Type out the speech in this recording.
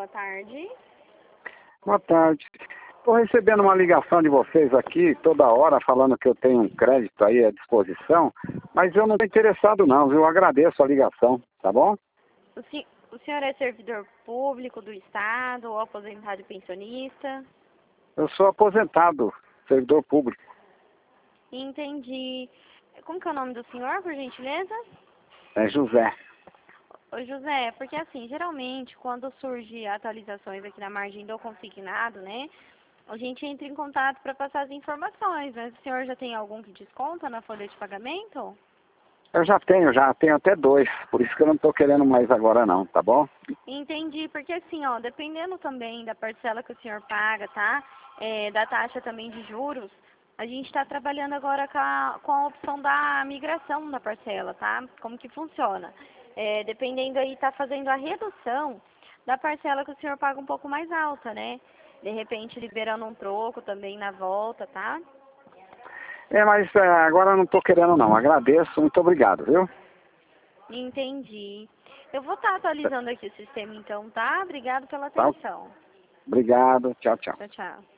boa tarde. Boa tarde. Estou recebendo uma ligação de vocês aqui toda hora falando que eu tenho um crédito aí à disposição, mas eu não estou interessado não, viu? Eu agradeço a ligação, tá bom? O senhor é servidor público do Estado ou aposentado e pensionista? Eu sou aposentado, servidor público. Entendi. Como que é o nome do senhor, por gentileza? É José. Ô José, porque assim, geralmente quando surgem atualizações aqui na margem do consignado, né, a gente entra em contato para passar as informações, mas o senhor já tem algum que desconta na folha de pagamento? Eu já tenho até 2, por isso que eu não estou querendo mais agora não, tá bom? Entendi, porque assim, ó, dependendo também da parcela que o senhor paga, tá? Da taxa também de juros, a gente está trabalhando agora com a opção da migração da parcela, tá? Como que funciona? Dependendo aí, tá fazendo a redução da parcela que o senhor paga um pouco mais alta, né? De repente liberando um troco também na volta, tá? Mas agora eu não estou querendo não, agradeço, muito obrigado, viu? Entendi. Eu vou estar atualizando aqui o sistema então, tá? Obrigado pela Tá? atenção. Obrigado, tchau, tchau. Tchau, tchau.